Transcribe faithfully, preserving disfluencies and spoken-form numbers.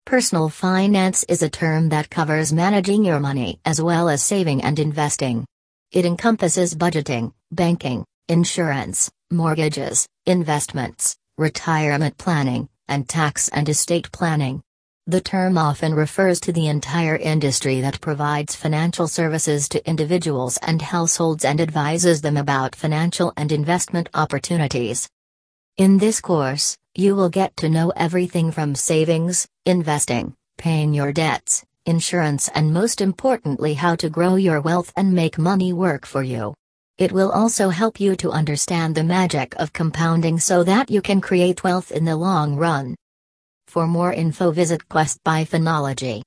Personal finance is a term that covers managing your money as well as saving and investing. It encompasses budgeting, banking, insurance, mortgages, investments, retirement planning, and tax and estate planning. The term often refers to the entire industry that provides financial services to individuals and households and advises them about financial and investment opportunities. In this course, you will get to know everything from savings, investing, paying your debts, insurance, and most importantly, how to grow your wealth and make money work for you. It will also help you to understand the magic of compounding so that you can create wealth in the long run. For more info, visit Quest by Finology.